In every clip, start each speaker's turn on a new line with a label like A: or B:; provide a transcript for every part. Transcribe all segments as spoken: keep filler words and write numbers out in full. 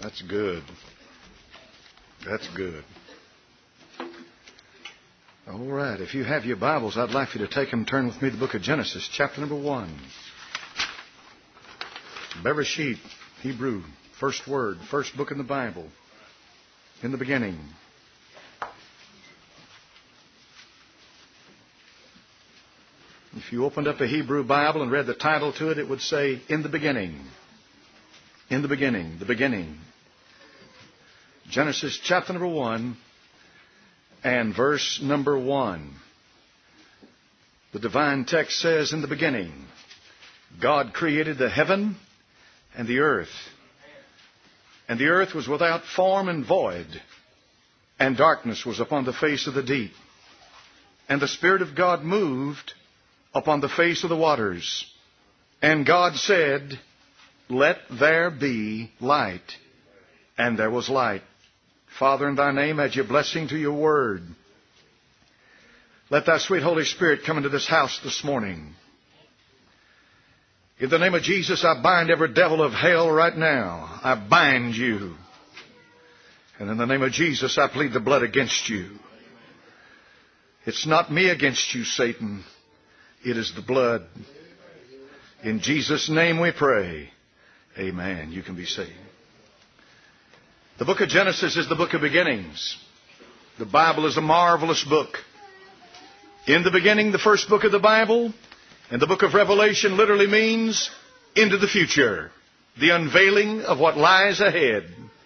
A: That's good. That's good. All right. If you have your Bibles, I'd like you to take them and turn with me to the book of Genesis, chapter number one. Bereshit, Hebrew, first word, first book in the Bible. In the beginning. If you opened up a Hebrew Bible and read the title to it, it would say, In the Beginning. In the Beginning. The Beginning. Genesis chapter number one and verse number one. The divine text says, In the beginning, God created the heaven and the earth. And the earth was without form and void, and darkness was upon the face of the deep. And the Spirit of God moved upon the face of the waters. And God said, Let there be light. And there was light. Father, in Thy name, add your blessing to your word. Let Thy sweet Holy Spirit come into this house this morning. In the name of Jesus, I bind every devil of hell right now. I bind you. And in the name of Jesus, I plead the blood against you. It's not me against you, Satan. It is the blood. In Jesus' name we pray. Amen. You can be saved. The book of Genesis is the book of beginnings. The Bible is a marvelous book. In the beginning, the first book of the Bible, and the book of Revelation literally means into the future. The unveiling of what lies ahead.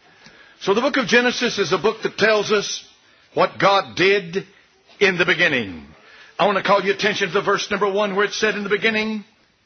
A: So the book of Genesis is a book that tells us what God did in the beginning. I want to call your attention to the verse number one where it said in the beginning,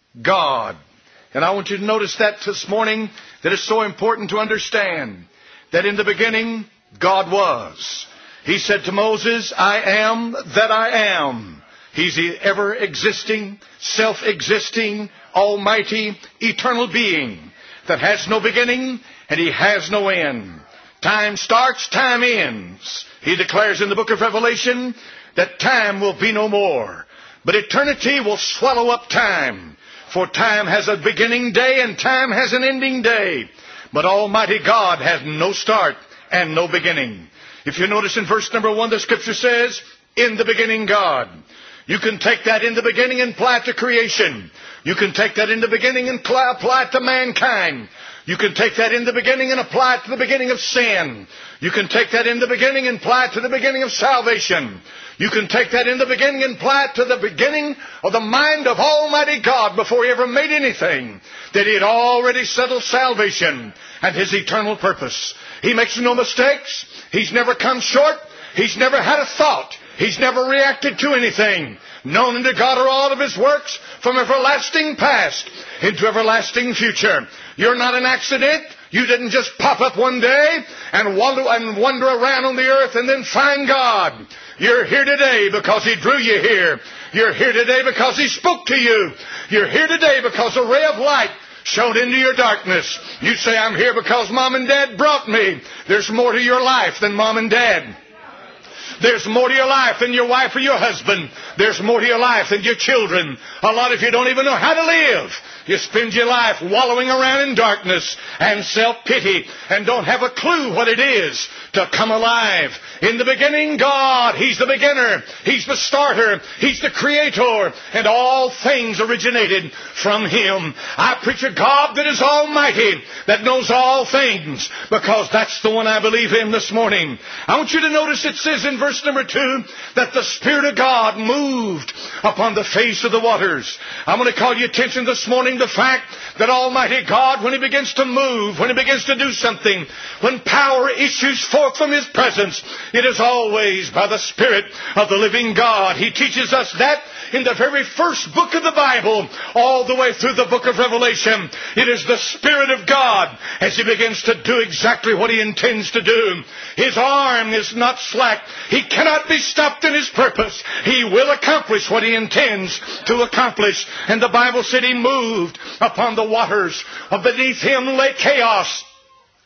A: God. And I want you to notice that this morning, that it's so important to understand that in the beginning, God was. He said to Moses, I am that I am. He's the ever-existing, self-existing, almighty, eternal being that has no beginning and He has no end. Time starts, time ends. He declares in the book of Revelation that time will be no more, but eternity will swallow up time. For time has a beginning day and time has an ending day. But Almighty God has no start and no beginning. If you notice in verse number one, the Scripture says, In the beginning God. You can take that in the beginning and apply it to creation. You can take that in the beginning and apply it to mankind. You can take that in the beginning and apply it to the beginning of sin. You can take that in the beginning and apply it to the beginning of salvation. You can take that in the beginning and apply it to the beginning of the mind of Almighty God before He ever made anything. That He had already settled salvation and His eternal purpose. He makes no mistakes. He's never come short. He's never had a thought. He's never reacted to anything. Known unto God are all of His works from everlasting past into everlasting future. You're not an accident. You didn't just pop up one day and wander, and wander around on the earth and then find God. You're here today because He drew you here. You're here today because He spoke to you. You're here today because a ray of light shone into your darkness. You say, I'm here because Mom and Dad brought me. There's more to your life than Mom and Dad. There's more to your life than your wife or your husband. There's more to your life than your children. A lot of you don't even know how to live. You spend your life wallowing around in darkness and self-pity and don't have a clue what it is to come alive. In the beginning, God, He's the beginner. He's the starter. He's the creator. And all things originated from Him. I preach a God that is almighty, that knows all things, because that's the one I believe in this morning. I want you to notice it says in verse number two that the Spirit of God moved upon the face of the waters. I'm going to call your attention this morning to the fact that Almighty God, when He begins to move, when He begins to do something, when power issues forth from His presence, it is always by the Spirit of the living God. He teaches us that in the very first book of the Bible, all the way through the book of Revelation. It is the Spirit of God as He begins to do exactly what He intends to do. His arm is not slack. He cannot be stopped in His purpose. He will accomplish what He intends to accomplish. And the Bible said He moved upon the waters. Beneath Him lay chaos.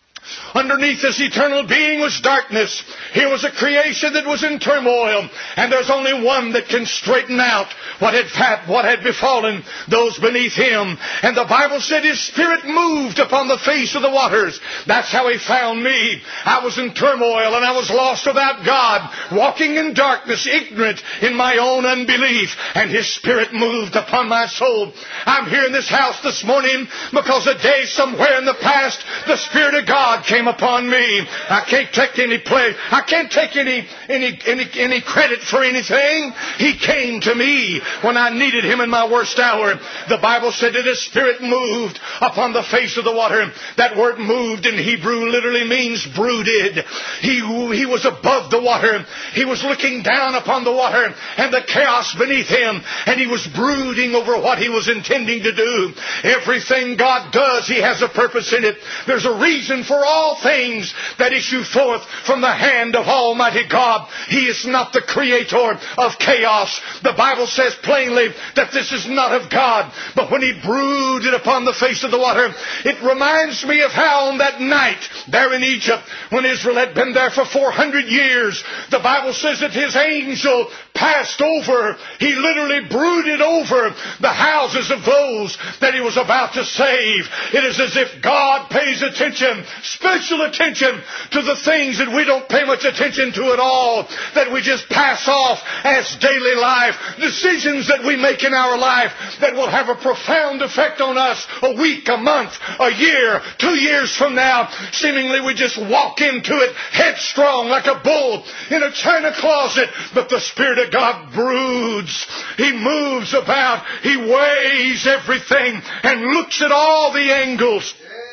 A: Underneath this eternal being was darkness. Here was a creation that was in turmoil. And there's only one that can straighten out what had, what had befallen those beneath him. And the Bible said his spirit moved upon the face of the waters. That's how he found me. I was in turmoil and I was lost without God, walking in darkness, ignorant in my own unbelief. And his spirit moved upon my soul. I'm here in this house this morning because a day somewhere in the past, the Spirit of God came upon me. I can't take any play. I can't take any, any, any, any credit for anything. He came to me when I needed him in my worst hour. The Bible said that his spirit moved upon the face of the water. That word moved in Hebrew literally means brooded. He, he was above the water. He was looking down upon the water and the chaos beneath him. And he was brooding over what he was intending to do. Everything God does, he has a purpose in it. There's a reason for all things that issue forth from the hand of Almighty God. He is not the creator of chaos. The Bible says plainly that this is not of God. But when he brooded upon the face of the water, it reminds me of how on that night there in Egypt, when Israel had been there for four hundred years, the Bible says that his angel passed over. He literally brooded over the houses of those that he was about to save. It is as if God pays attention, special attention, to the things that we don't pay much attention to at all, that we just pass off as daily life, decisions that we make in our life that will have a profound effect on us a week, a month, a year, two years from now. Seemingly we just walk into it headstrong like a bull in a china closet, but the Spirit of God broods. He moves about. He weighs everything and looks at all the angles.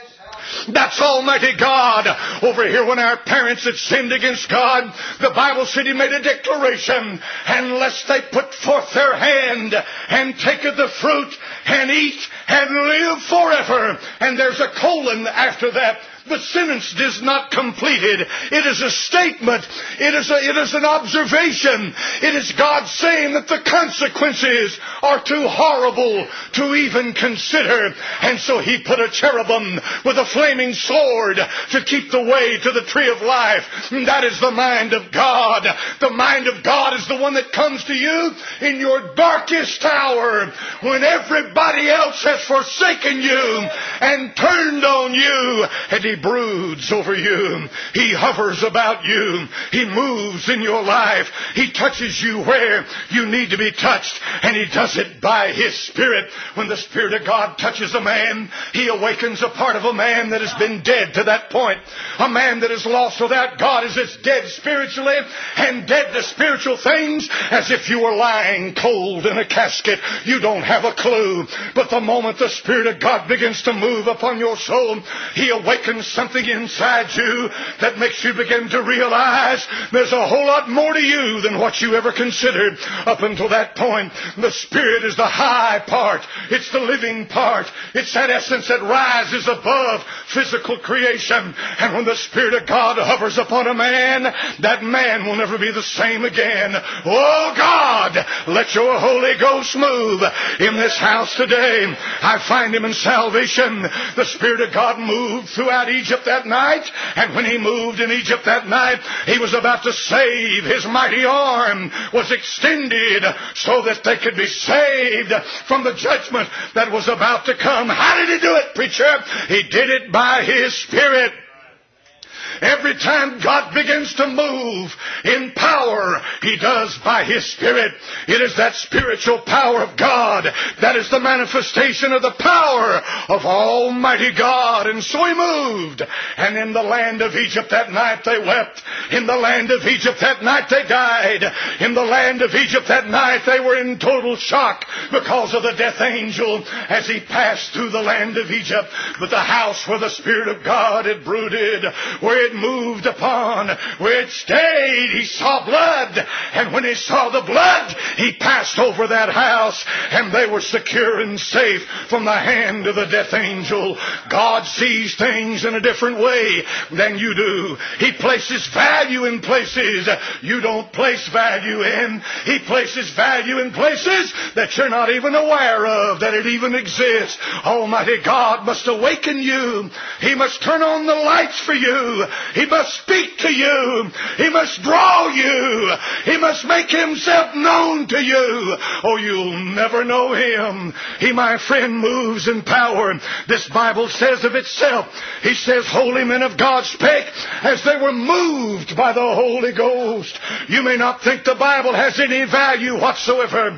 A: That's Almighty God. Over here, when our parents had sinned against God, the Bible said he made a declaration, unless they put forth their hand and take of the fruit and eat and live forever. And there's a colon after that. The sentence is not completed. It is a statement. It is, a, it is an observation. It is God saying that the consequences are too horrible to even consider. And so he put a cherubim with a flaming sword to keep the way to the tree of life. And that is the mind of God. The mind of God is the one that comes to you in your darkest hour, when everybody else has forsaken you and turned on you. And he He broods over you. He hovers about you. He moves in your life. He touches you where you need to be touched. And he does it by his Spirit. When the Spirit of God touches a man, he awakens a part of a man that has been dead to that point. A man that is lost without God is as dead spiritually and dead to spiritual things as if you were lying cold in a casket. You don't have a clue. But the moment the Spirit of God begins to move upon your soul, he awakens something inside you that makes you begin to realize there's a whole lot more to you than what you ever considered up until that point. The Spirit is the high part. It's the living part. It's that essence that rises above physical creation. And when the Spirit of God hovers upon a man, that man will never be the same again. Oh God, let your Holy Ghost move in this house today. I find him in salvation. The Spirit of God moved throughout Egypt that night, and when he moved in Egypt that night, he was about to save. His mighty arm was extended so that they could be saved from the judgment that was about to come. How did he do it, preacher? He did it by his Spirit. Every time God begins to move in power, he does by his Spirit. It is that spiritual power of God that is the manifestation of the power of Almighty God. And so he moved. And in the land of Egypt that night they wept. In the land of Egypt that night they died. In the land of Egypt that night they were in total shock because of the death angel as he passed through the land of Egypt. But the house where the Spirit of God had brooded, where Spirit moved upon, where it stayed, he saw blood. And when he saw the blood, he passed over that house, and they were secure and safe from the hand of the death angel. God sees things in a different way than you do. He places value in places you don't place value in. He places value in places that you're not even aware of, that it even exists. Almighty God must awaken you. He must turn on the lights for you. He must speak to you. He must draw you. He must make himself known to you. Oh, you'll never know him. He, my friend, moves in power. This Bible says of itself, he says, holy men of God spake as they were moved by the Holy Ghost. You may not think the Bible has any value whatsoever,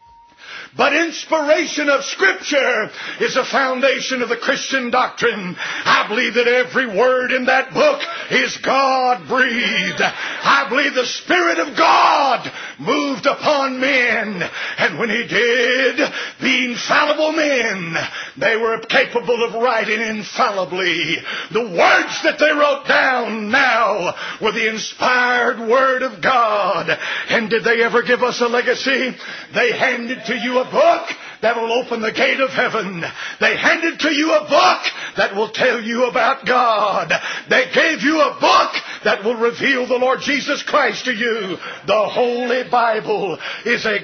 A: but inspiration of Scripture is a foundation of the Christian doctrine. I believe that every word in that book is God-breathed. I believe the Spirit of God moved upon men. And when He did, being fallible men, they were capable of writing infallibly. The words that they wrote down now were the inspired Word of God. And did they ever give us a legacy? They handed to you a book that will open the gate of heaven. They handed to you a book that will tell you about God. They gave you a book that will reveal the Lord Jesus Christ to you. The Holy Bible is a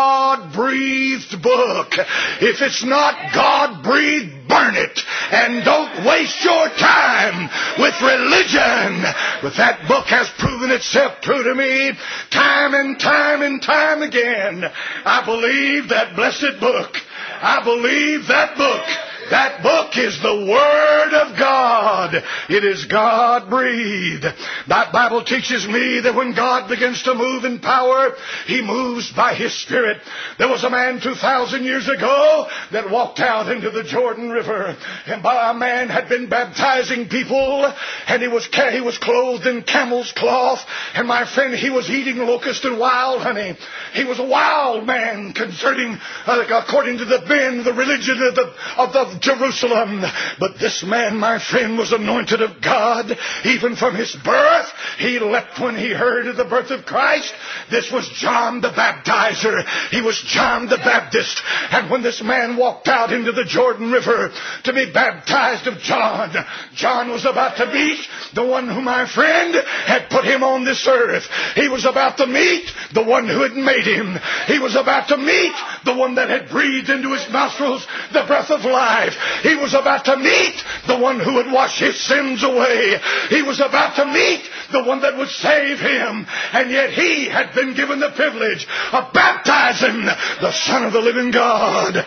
A: God-breathed book. If it's not God-breathed, burn it. And don't waste your time with religion. But that book has proven itself true to me time and time and time again. I believe that blessed book. I believe that book. That book is the Word of God. It is God-breathed. That Bible teaches me that when God begins to move in power, He moves by His Spirit. There was a man two thousand years ago that walked out into the Jordan River, and by a man had been baptizing people, and he was he was clothed in camel's cloth, and my friend, he was eating locust and wild honey. He was a wild man concerning, uh, according to the men, the religion of the of the Jerusalem. But this man, my friend, was anointed of God. Even from his birth, he leapt when he heard of the birth of Christ. This was John the Baptizer. He was John the Baptist. And when this man walked out into the Jordan River to be baptized of John, John was about to meet the one who, my friend, had put him on this earth. He was about to meet the one who had made him. He was about to meet the one that had breathed into his nostrils the breath of life. He was about to meet the one who would wash his sins away. He was about to meet the one that would save him. And yet he had been given the privilege of baptizing the Son of the living God.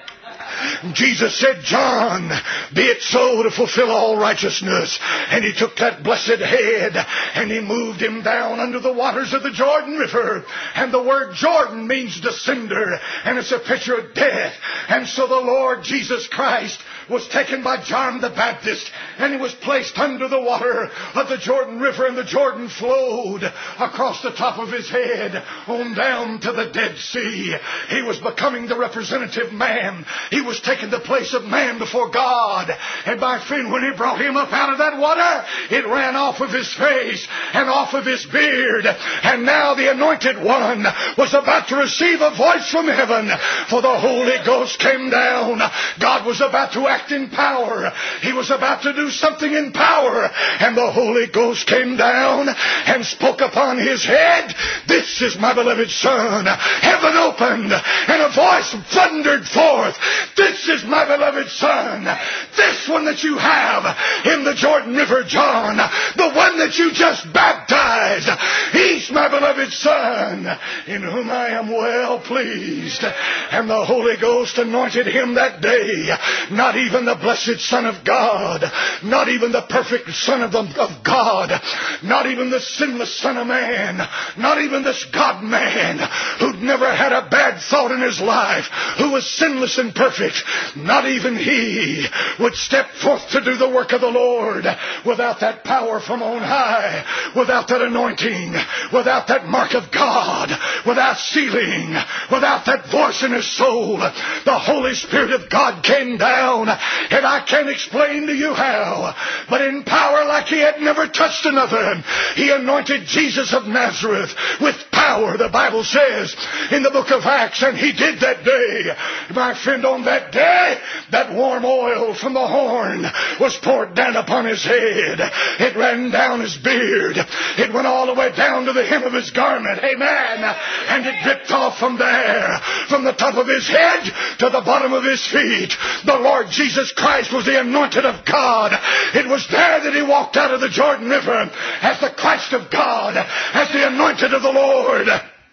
A: Jesus said, John, be it so to fulfill all righteousness. And he took that blessed head and he moved him down under the waters of the Jordan River. And the word Jordan means descender, and it's a picture of death. And so the Lord Jesus Christ was taken by John the Baptist, and he was placed under the water of the Jordan River, and the Jordan flowed across the top of his head on down to the Dead Sea. He was becoming the representative man. He was taking the place of man before God. And my friend, when he brought him up out of that water, it ran off of his face and off of his beard. And now the Anointed One was about to receive a voice from heaven, for the Holy Ghost came down. God was about to act in power. He was about to do something in power, and the Holy Ghost came down and spoke upon his head. This is my beloved Son. Heaven opened and a voice thundered forth. This is my beloved Son. This one that you have in the Jordan River, John, the one that you just baptized, he's my beloved Son, in whom I am well pleased. And the Holy Ghost anointed him that day. Not even the blessed Son of God, not even the perfect Son of, the, of God, not even the sinless Son of Man, not even this God-man who'd never had a bad thought in his life, who was sinless and perfect, not even he would step forth to do the work of the Lord without that power from on high. Without that anointing, without that mark of God, without sealing, without that voice in his soul, the Holy Spirit of God came down, and I can't explain to you how, but in power like he had never touched another, he anointed Jesus of Nazareth with power, the Bible says in the book of Acts, and he did that day. My friend, on that day, that warm oil from the horn was poured down upon his head. It ran down his beard. It went all the way down to the hem of his garment. Amen. And it dripped off from there, from the top of his head to the bottom of his feet. The Lord Jesus Christ was the anointed of God. It was there that he walked out of the Jordan River as the Christ of God, as the anointed of the Lord.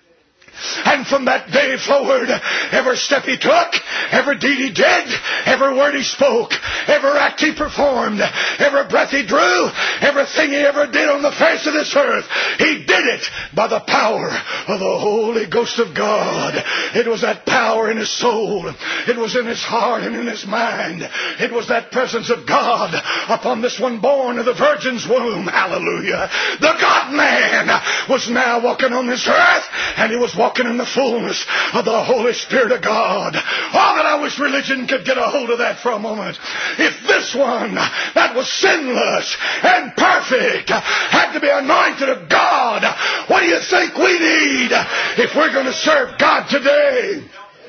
A: And from that day forward, every step he took, every deed he did, every word he spoke, every act he performed, every breath he drew, everything he ever did on the face of this earth, he did it by the power of the Holy Ghost of God. It was that power in his soul. It was in his heart and in his mind. It was that presence of God upon this one born of the Virgin's womb. Hallelujah. The God-man was now walking on this earth, and he was walking in the fullness of the Holy Spirit of God. Oh, that I wish religion could get a hold of that for a moment. If this one that was sinless and perfect had to be anointed of God, what do you think we need if we're going to serve God today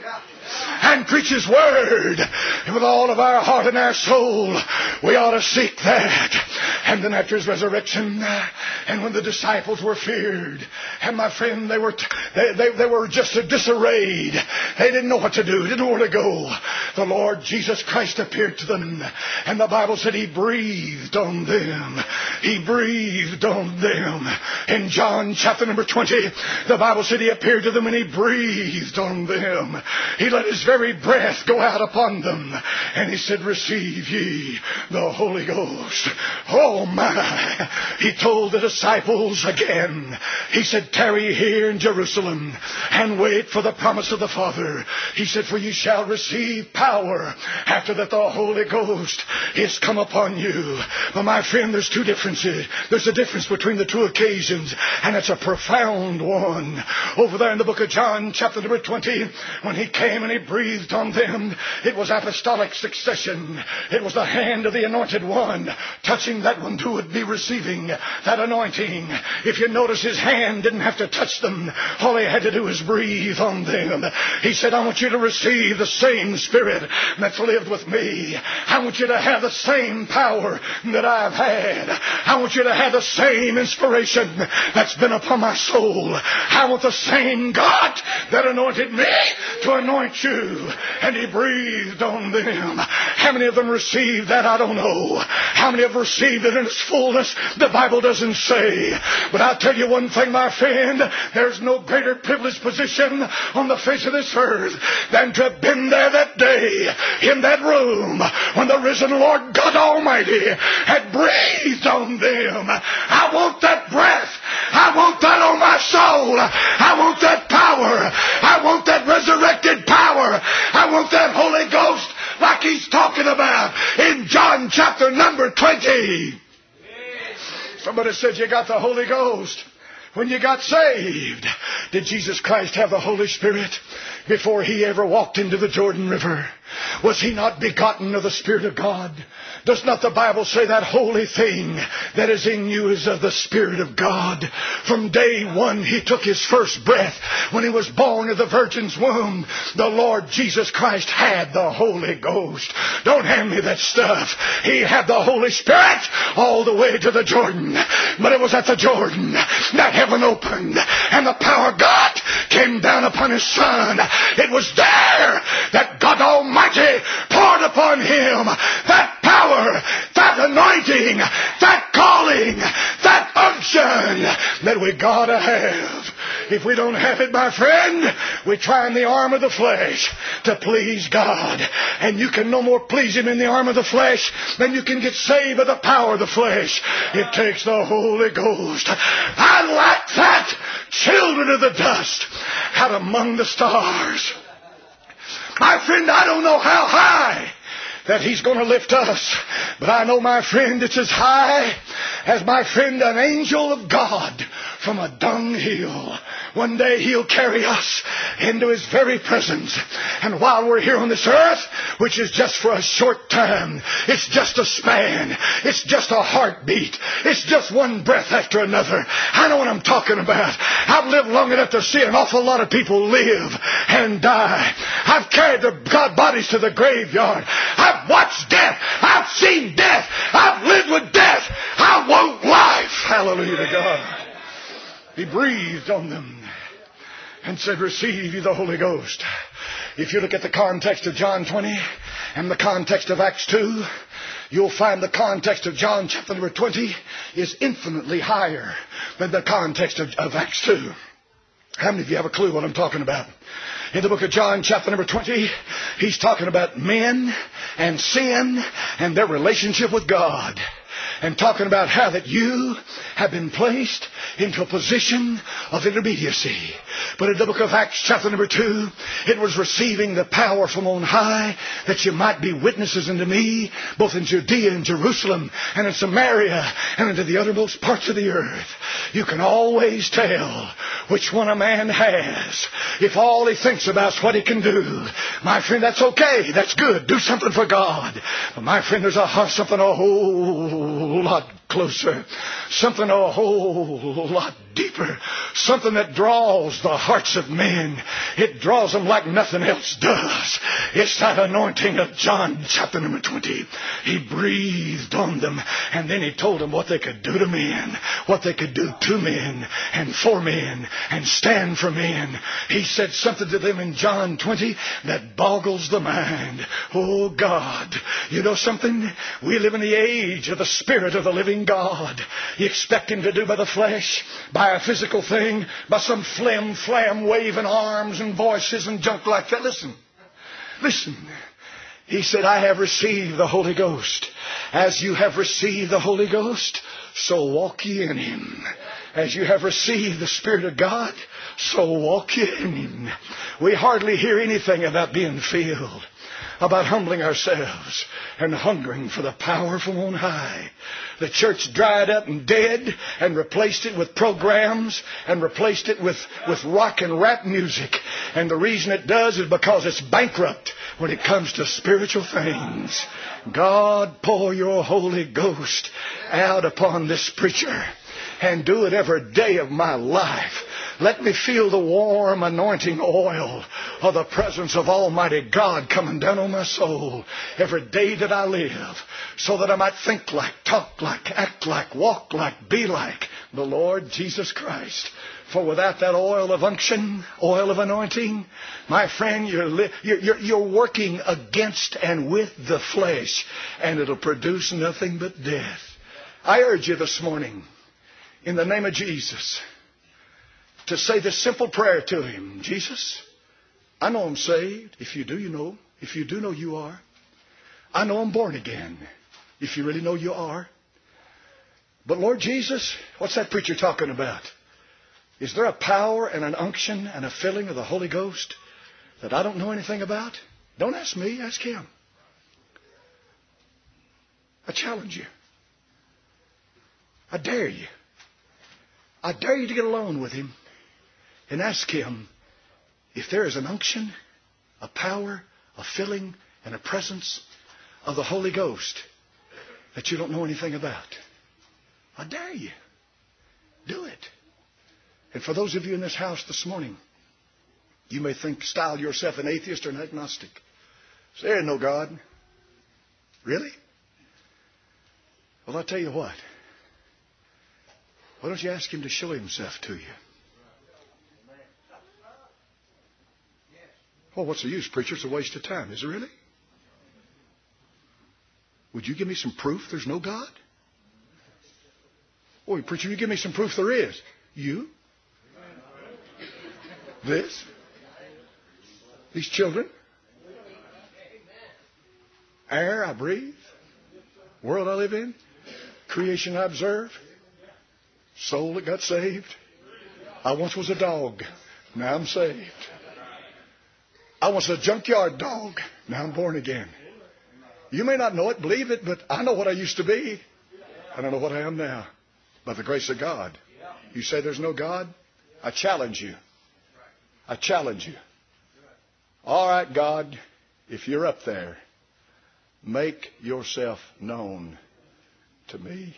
A: and preach his word? And with all of our heart and our soul, we ought to seek that. And then after his resurrection, and when the disciples were feared, and my friend, they were t- they, they, they were just disarrayed. They didn't know what to do, didn't know where to go. The Lord Jesus Christ appeared to them, and the Bible said he breathed on them. He breathed on them. In John chapter number twenty, the Bible said he appeared to them and he breathed on them. He let his very breath go out upon them, and he said, receive ye the Holy Ghost. Oh my! He told the disciples again, he said, tarry here in Jerusalem and wait for the promise of the Father. He said, for you shall receive power after that the Holy Ghost is come upon you. But my friend, there's two differences. There's a difference between the two occasions, and it's a profound one. Over there in the book of John chapter number twenty, when he came and he breathed on them, it was apostolic succession. It was the hand of the anointed one touching that one who would be receiving that anointing. If you notice, his hand didn't have to touch them. All he had to do was breathe on them. He said, I want you to receive the same Spirit that's lived with me. I want you to have the same power that I've had. I want you to have the same inspiration that's been upon my soul. I want the same God that anointed me to anoint you. And he breathed on them. How many of them received that? I don't know. How many have received it in its fullness? The Bible doesn't say. But I'll tell you one thing, my friend. There's no greater privileged position on the face of this earth than to have been there that day in that room when the risen Lord God Almighty had breathed on them. I want that breath. I want that on my soul. I want that power. I want that resurrected power. I want that Holy Ghost like he's talking about in John chapter number twenty. Somebody said you got the Holy Ghost when you got saved. Did Jesus Christ have the Holy Spirit before he ever walked into the Jordan River? Was he not begotten of the Spirit of God? Does not the Bible say that holy thing that is in you is of the Spirit of God? From day one he took his first breath. When he was born of the Virgin's womb, the Lord Jesus Christ had the Holy Ghost. Don't hand me that stuff. He had the Holy Spirit all the way to the Jordan. But it was at the Jordan that heaven opened and the power of God came down upon his Son. It was there that God Almighty poured upon him that power, that anointing, that calling, that unction that we gotta have. If we don't have it, my friend, we try in the arm of the flesh to please God. And you can no more please him in the arm of the flesh than you can get saved by the power of the flesh. It takes the Holy Ghost. I like that. Children of the dust out among the stars. My friend, I don't know how high that He's going to lift us. But I know, my friend, it's as high as, my friend, an angel of God from a dunghill. One day He'll carry us into His very presence. And while we're here on this earth, which is just for a short time, it's just a span, it's just a heartbeat, it's just one breath after another. I know what I'm talking about. I've lived long enough to see an awful lot of people live and die. I've carried the God bodies to the graveyard. I've watched death. I've seen death. I've lived with death. I want life. Hallelujah to God. He breathed on them and said, receive ye the Holy Ghost. If you look at the context of John twenty and the context of Acts two, you'll find the context of John chapter number twenty is infinitely higher than the context of, of Acts two. How many of you have a clue what I'm talking about? In the book of John chapter number twenty, he's talking about men and sin and their relationship with God. And talking about how that you have been placed into a position of intermediacy. But in the book of Acts chapter number two, it was receiving the power from on high that you might be witnesses unto me, both in Judea and Jerusalem and in Samaria and into the uttermost parts of the earth. You can always tell which one a man has if all he thinks about is what he can do. My friend, that's okay. That's good. Do something for God. But my friend, there's a something a whole lot closer, something a whole lot deeper, something that draws the hearts of men. It draws them like nothing else does. It's that anointing of John chapter number twenty. He breathed on them, and then He told them what they could do to men, what they could do to men and for men and stand for men. He said something to them in John twenty that boggles the mind. Oh God, you know something? We live in the age of the Spirit of the living God. You expect Him to do by the flesh, by a physical thing, by some flim flam waving arms and voices and junk like that. Listen, listen. He said, I have received the Holy Ghost. As you have received the Holy Ghost, so walk ye in Him. As you have received the Spirit of God, so walk ye in Him. We hardly hear anything about being filled, about humbling ourselves and hungering for the power from on high. The church dried up and dead and replaced it with programs and replaced it with, with rock and rap music. And the reason it does is because it's bankrupt when it comes to spiritual things. God, pour your Holy Ghost out upon this preacher and do it every day of my life. Let me feel the warm anointing oil of the presence of Almighty God coming down on my soul every day that I live, so that I might think like, talk like, act like, walk like, be like the Lord Jesus Christ. For without that oil of unction, oil of anointing, my friend, you're, li- you're, you're, you're working against and with the flesh, and it'll produce nothing but death. I urge you this morning, in the name of Jesus, to say this simple prayer to Him. Jesus, I know I'm saved. If you do, you know. If you do know, you are. I know I'm born again. If you really know, you are. But Lord Jesus, what's that preacher talking about? Is there a power and an unction and a filling of the Holy Ghost that I don't know anything about? Don't ask me, ask Him. I challenge you. I dare you. I dare you to get alone with Him and ask Him if there is an unction, a power, a filling, and a presence of the Holy Ghost that you don't know anything about. I dare you. Do it. And for those of you in this house this morning, you may think, style yourself an atheist or an agnostic. Say, there is no God. Really? Well, I'll tell you what. Why don't you ask Him to show Himself to you? Well, what's the use, preacher? It's a waste of time. Is it really? Would you give me some proof there's no God? Boy, preacher, you give me some proof there is. You? This? These children? Air I breathe? World I live in? Creation I observe? Soul that got saved? I once was a dog. Now I'm saved. I was a junkyard dog. Now I'm born again. You may not know it, believe it, but I know what I used to be. I don't know what I am now. By the grace of God. You say there's no God? I challenge you. I challenge you. All right, God, if you're up there, make yourself known to me.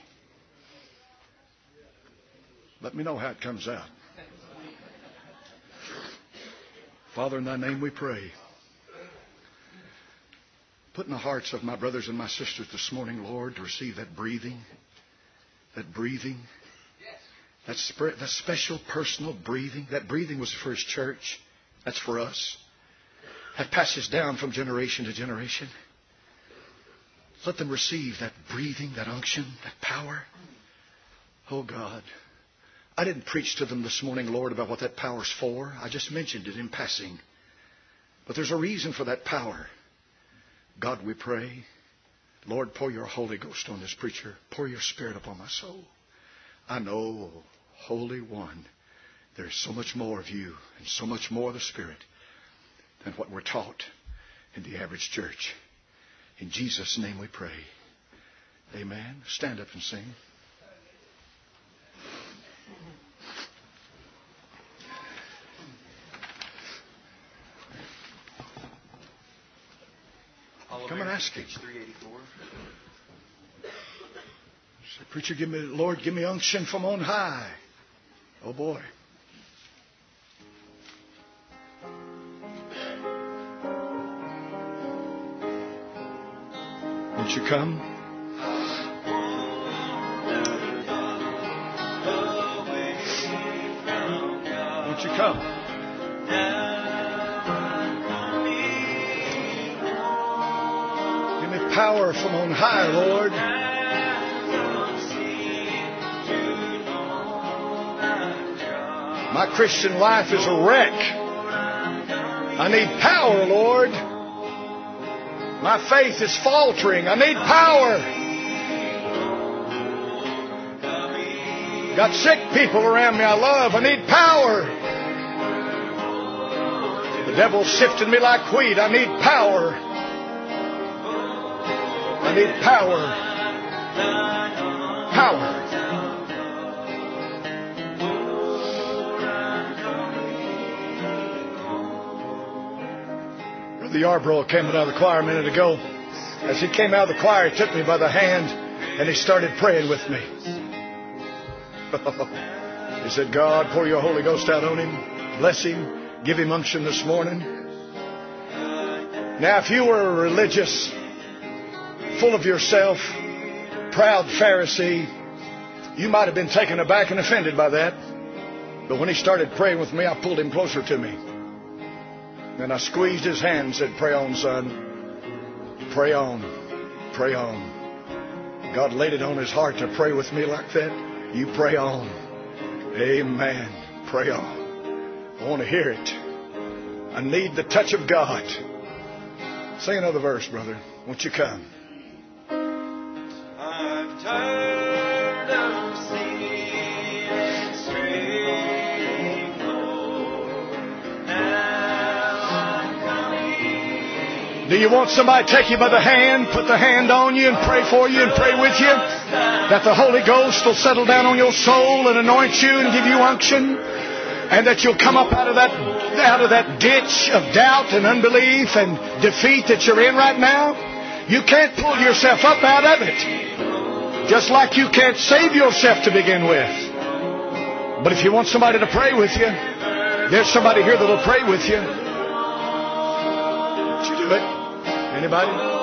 A: Let me know how it comes out. Father, in thy name we pray. Put in the hearts of my brothers and my sisters this morning, Lord, to receive that breathing, that breathing, that, sp- that special personal breathing. That breathing was for His church. That's for us. That passes down from generation to generation. Let them receive that breathing, that unction, that power. Oh God, I didn't preach to them this morning, Lord, about what that power's for. I just mentioned it in passing. But there's a reason for that power. God, we pray, Lord, pour your Holy Ghost on this preacher. Pour your Spirit upon my soul. I know, Holy One, there's so much more of you and so much more of the Spirit than what we're taught in the average church. In Jesus' name we pray. Amen. Stand up and sing. Come and ask Him. Say, preacher, give me, Lord, give me unction from on high. Oh boy. Won't you come? Won't you come? Power from on high, Lord. My Christian life is a wreck. I need power, Lord. My faith is faltering. I need power. Got sick people around me I love. I need power. The devil's sifting me like wheat. I need power. I need power. Power. Brother Yarbrough came out of the choir a minute ago. As he came out of the choir, he took me by the hand and he started praying with me. He said, God, pour your Holy Ghost out on him. Bless him. Give him unction this morning. Now, if you were a religious, full of yourself, proud Pharisee, you might have been taken aback and offended by that. But when he started praying with me, I pulled him closer to me. And I squeezed his hand and said, pray on, son. Pray on. Pray on. God laid it on his heart to pray with me like that. You pray on. Amen. Pray on. I want to hear it. I need the touch of God. Sing another verse, brother. Won't you come?
B: I've tired of singing straight, Lord. Now I'm coming.
A: Do you want somebody to take you by the hand, put the hand on you and pray for you and pray with you? That the Holy Ghost will settle down on your soul and anoint you and give you unction? And that you'll come up out of that, out of that ditch of doubt and unbelief and defeat that you're in right now? You can't pull yourself up out of it. Just like you can't save yourself to begin with. But if you want somebody to pray with you, there's somebody here that'll pray with you. Won't you do it? Anybody?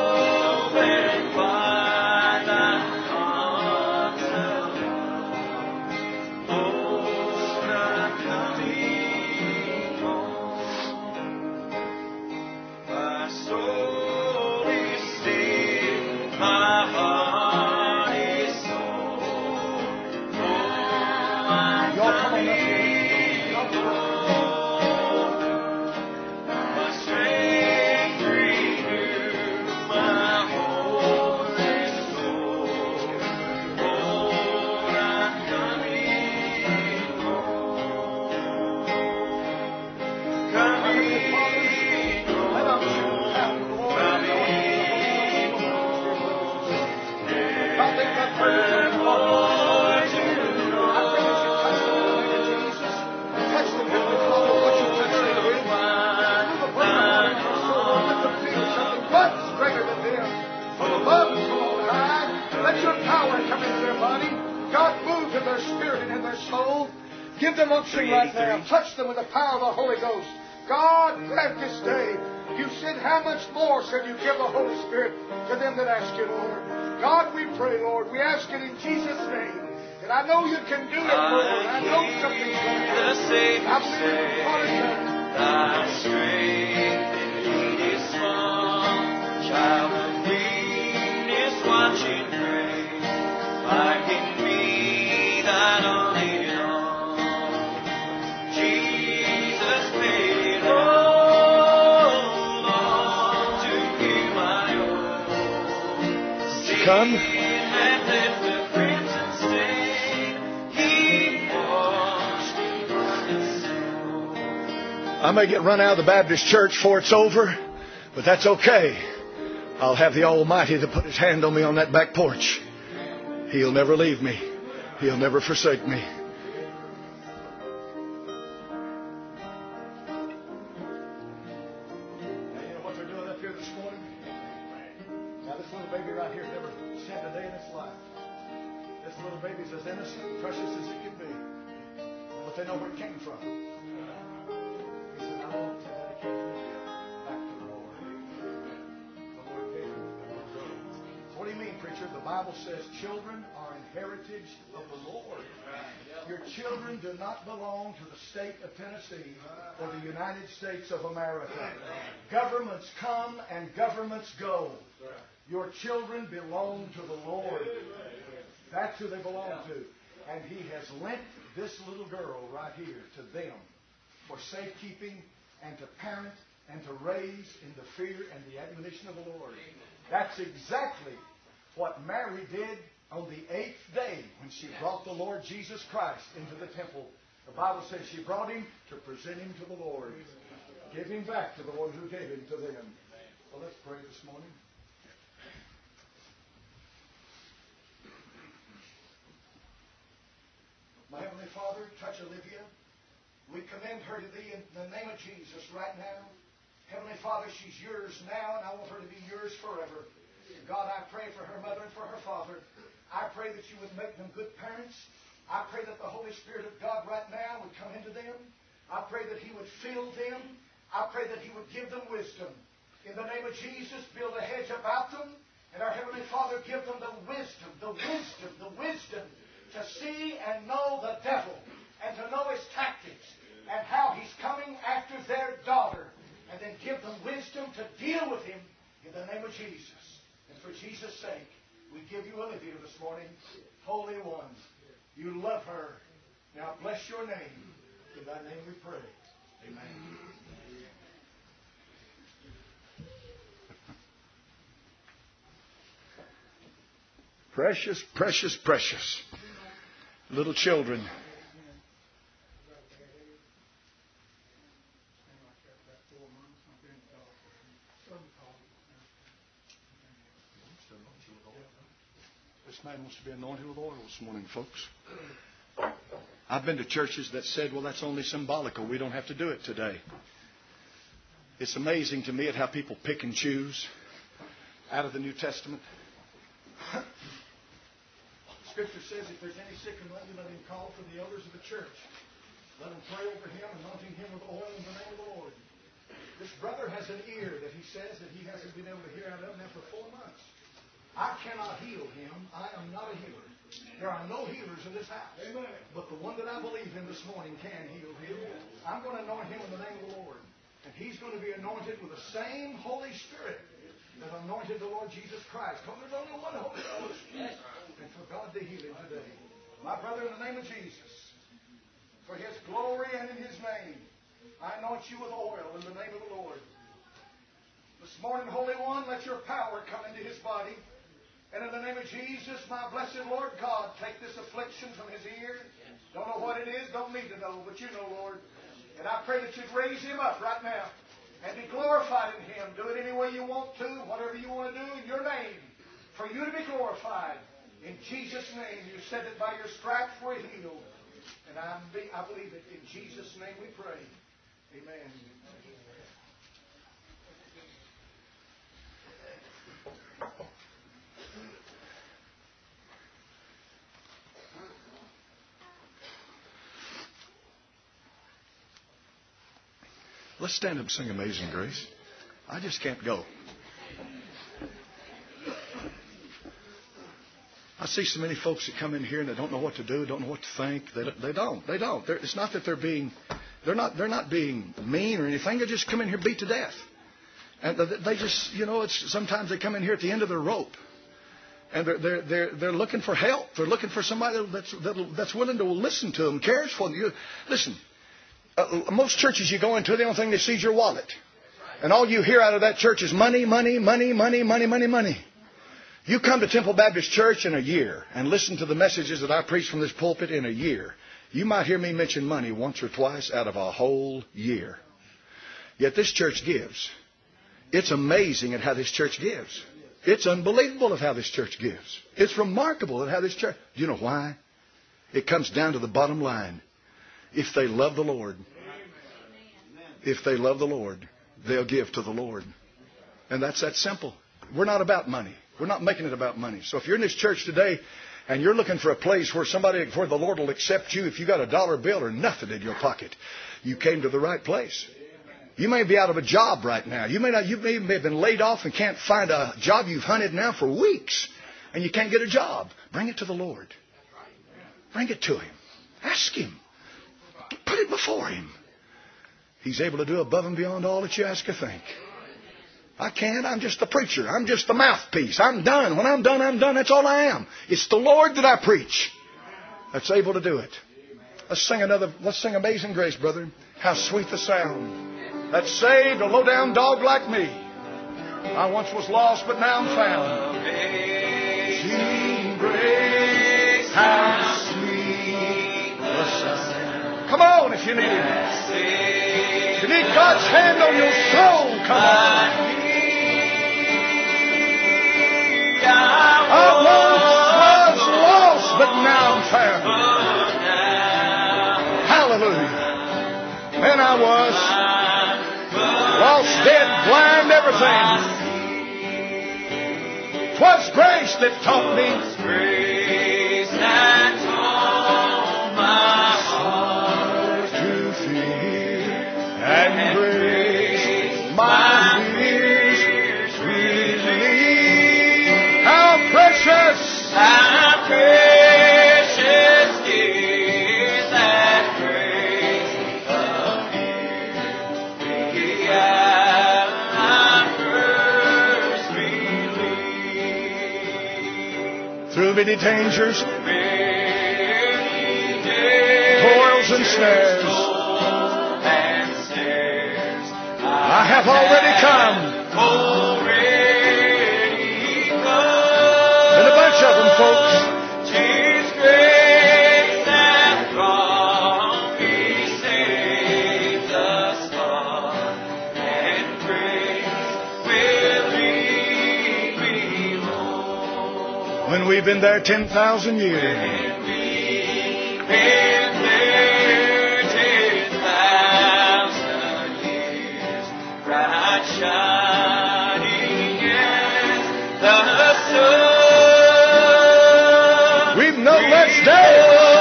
A: soul. Give them unction right now. Touch them with the power of the Holy Ghost. God, grant this day. You said, how much more shall you give the Holy Spirit to them that ask you, Lord? God, we pray, Lord. We ask it in Jesus' name. And I know you can do it, Lord. I know something's going to happen. I believe it's going to happen.
B: Thy strength indeed is small. Child of weakness, watching grace. Find in me thine only all. Jesus paid it all, all to be my own.
A: Come.
B: And lift the crimson stain. He washed me white as snow.
A: I may get run out of the Baptist church before it's over, but that's okay. I'll have the Almighty to put His hand on me on that back porch. He'll never leave me. He'll never forsake me. Now, you know what they're doing up here this morning? Now, this little baby right here has never sinned a day in its life. This little baby's as innocent and precious as it can be. But they know where it came from. He said, I want to dedicate you back to the Lord. The Lord gave him the little girl. So what do you mean, preacher? The Bible says children are an heritage of the Lord. Your children do not belong to the state of Tennessee or the United States of America. Governments come and governments go. Your children belong to the Lord. That's who they belong to. And He has lent this little girl right here to them for safekeeping and to parent and to raise in the fear and the admonition of the Lord. That's exactly what Mary did on the eighth day when she brought the Lord Jesus Christ into the temple. The Bible says she brought Him to present Him to the Lord. Give Him back to the one who gave Him to them. Well, let's pray this morning. My Heavenly Father, touch Olivia. We commend her to Thee in the name of Jesus right now. Heavenly Father, she's Yours now, and I want her to be Yours forever. God, I pray for her mother and for her father. I pray that You would make them good parents. I pray that the Holy Spirit of God right now would come into them. I pray that He would fill them. I pray that He would give them wisdom. In the name of Jesus, build a hedge about them. And our Heavenly Father, give them the wisdom, the wisdom, the wisdom to see and know the devil and to know his tactics and how he's coming after their daughter. And then give them wisdom to deal with him in the name of Jesus. And for Jesus' sake, we give You Olivia this morning, Holy One. You love her. Now bless Your name. In Thy name we pray. Amen. Precious, precious, precious little children. This man wants to be anointed with oil this morning, folks. I've been to churches that said, well, that's only symbolical. We don't have to do it today. It's amazing to me at how people pick and choose out of the New Testament. Scripture says if there's any sick among you, let him call for the elders of the church. Let them pray over him, anointing him with oil in the name of the Lord. This brother has an ear that he says that he hasn't been able to hear out of now for four months. I cannot heal him. I am not a healer. There are no healers in this house. Amen. But the one that I believe in this morning can heal him. I'm going to anoint him in the name of the Lord. And he's going to be anointed with the same Holy Spirit that anointed the Lord Jesus Christ. Because there's only one Holy Ghost. And for God to heal him today. My brother, in the name of Jesus, for His glory and in His name, I anoint you with oil in the name of the Lord. This morning, Holy One, let Your power come into his body. And in the name of Jesus, my blessed Lord God, take this affliction from his ear. Don't know what it is, don't need to know, but You know, Lord. And I pray that You'd raise him up right now and be glorified in him. Do it any way You want to, whatever You want to do in Your name, for You to be glorified. In Jesus' name, You said that by Your stripes we're healed. And I believe it. In Jesus' name we pray. Amen. Let's stand up and sing Amazing Grace. I just can't go. I see so many folks that come in here and they don't know what to do, don't know what to think. They don't. They don't. They don't. They're, it's not that they're being, they're not. They're not being mean or anything. They just come in here beat to death, and they just, you know, it's sometimes they come in here at the end of their rope, and they're they're they're, they're looking for help. They're looking for somebody that's that'll, that's willing to listen to them, cares for them. You, listen, uh, most churches you go into, the only thing they see is your wallet, and all you hear out of that church is money, money, money, money, money, money, money. You come to Temple Baptist Church in a year and listen to the messages that I preach from this pulpit in a year. You might hear me mention money once or twice out of a whole year. Yet this church gives. It's amazing at how this church gives. It's unbelievable at how this church gives. It's remarkable at how this church... Do you know why? It comes down to the bottom line. If they love the Lord, if they love the Lord, they'll give to the Lord. And that's that simple. We're not about money. We're not making it about money. So if you're in this church today and you're looking for a place where somebody, where the Lord will accept you, if you got a dollar bill or nothing in your pocket, you came to the right place. You may be out of a job right now. You may not. You may have been laid off and can't find a job. You've hunted now for weeks and you can't get a job. Bring it to the Lord. Bring it to Him. Ask Him. Put it before Him. He's able to do above and beyond all that you ask or think. I can't. I'm just the preacher. I'm just the mouthpiece. I'm done. When I'm done, I'm done. That's all I am. It's the Lord that I preach that's able to do it. Let's sing another. Let's sing Amazing Grace, brother. How sweet the sound that saved a low-down dog like me. I once was lost, but now I'm found. Amazing grace, how sweet the sound. Come on if you need Him. If you need God's hand on your soul, come on. I once was lost, but now I'm found. Hallelujah. When I was lost, dead, blind, everything. 'Twas grace that taught me. Grace that taught my heart to fear, and grace my fears relieved. How precious, how precious is that grace appeared me at my first belief. Through many dangers, many toils and snares, and snares, I have already come. Already come. And a bunch of them, folks. 'Tis grace that brought me safe thus far, and grace will lead me home. When we've been there ten thousand years. When we've been there ten thousand years, bright shining as the sun. We've no less day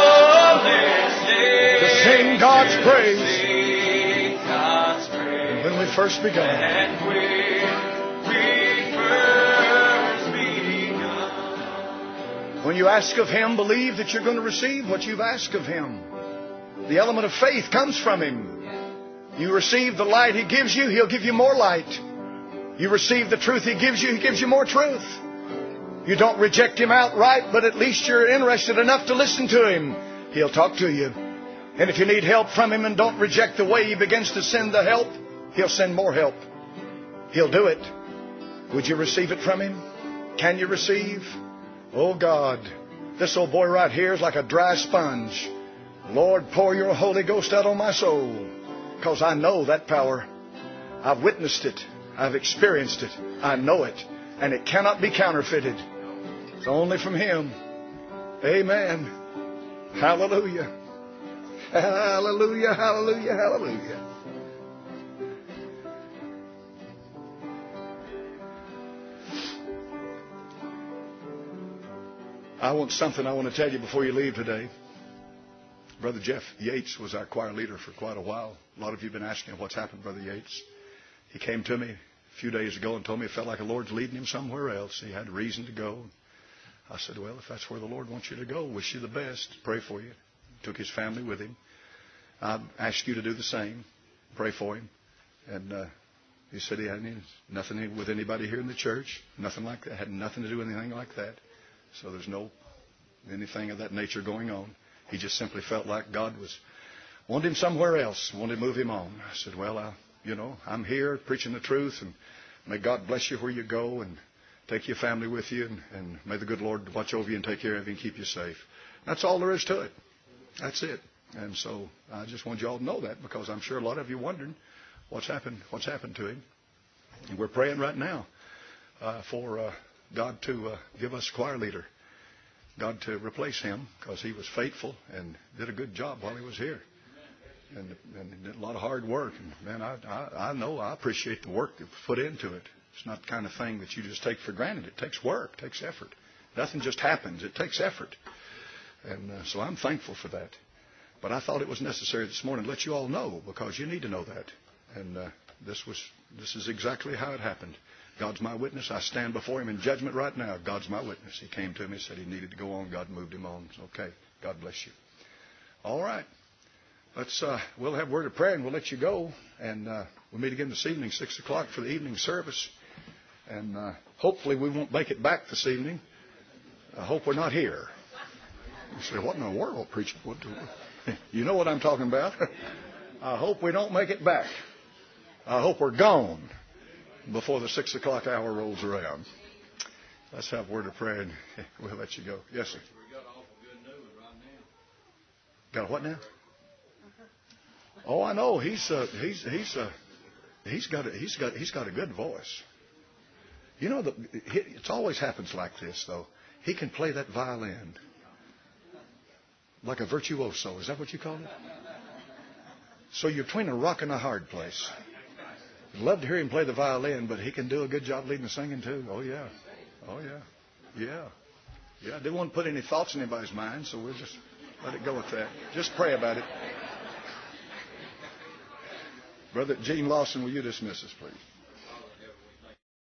A: to sing God's praise than when we first began. When you ask of Him, believe that you're going to receive what you've asked of Him. The element of faith comes from Him. You receive the light He gives you, He'll give you more light. You receive the truth He gives you, He gives you more truth. You don't reject Him outright, but at least you're interested enough to listen to Him. He'll talk to you. And if you need help from Him and don't reject the way He begins to send the help, He'll send more help. He'll do it. Would you receive it from Him? Can you receive? Oh God, this old boy right here is like a dry sponge. Lord, pour your Holy Ghost out on my soul, because I know that power. I've witnessed it. I've experienced it. I know it. And it cannot be counterfeited. It's only from Him. Amen. Hallelujah. Hallelujah, hallelujah, hallelujah. I want something I want to tell you before you leave today. Brother Jeff Yates was our choir leader for quite a while. A lot of you have been asking what's happened, Brother Yates. He came to me a few days ago and told me it felt like the Lord's leading him somewhere else. He had a reason to go. I said, well, if that's where the Lord wants you to go, wish you the best. Pray for you. Took his family with him. I ask you to do the same. Pray for him. And uh, he said he had any, nothing with anybody here in the church. Nothing like that. Had nothing to do with anything like that. So there's no anything of that nature going on. He just simply felt like God was wanted him somewhere else, wanted to move him on. I said, well, I, you know, I'm here preaching the truth, and may God bless you where you go, and take your family with you, and, and may the good Lord watch over you and take care of you and keep you safe. That's all there is to it. That's it. And so I just want you all to know that, because I'm sure a lot of you wondering what's happened, what's happened to him. And we're praying right now uh, for uh, God to uh, give us a choir leader. God to replace him, because he was faithful and did a good job while he was here, and, and did a lot of hard work. And man, I, I, I know I appreciate the work that was put into it. It's not the kind of thing that you just take for granted. It takes work, it takes effort. Nothing just happens. It takes effort, and uh, so I'm thankful for that. But I thought it was necessary this morning to let you all know, because you need to know that. And uh, this was this is exactly how it happened. God's my witness. I stand before him in judgment right now. God's my witness. He came to me, said he needed to go on. God moved him on. It's okay. God bless you. All right. Let's, uh, we'll have a word of prayer and we'll let you go. And uh, we'll meet again this evening, six o'clock for the evening service. And uh, hopefully we won't make it back this evening. I hope we're not here. You say, what in the world, preacher? What do we... You know what I'm talking about. I hope we don't make it back. I hope we're gone before the six o'clock hour rolls around. Let's have a word of prayer and we'll let you go. Yes, sir.
C: We got awful good news right now.
A: Got a what now? Oh, I know. He's uh, he's he's uh, he's got a, he's got he's got a good voice. You know, the, it always happens like this though. He can play that violin like a virtuoso. Is that what you call it? So you're between a rock and a hard place. I'd love to hear him play the violin, but he can do a good job leading the singing too. Oh, yeah. Oh, yeah. Yeah. Yeah, I didn't want to put any thoughts in anybody's mind, so we'll just let it go with that. Just pray about it. Brother Gene Lawson, will you dismiss us, please?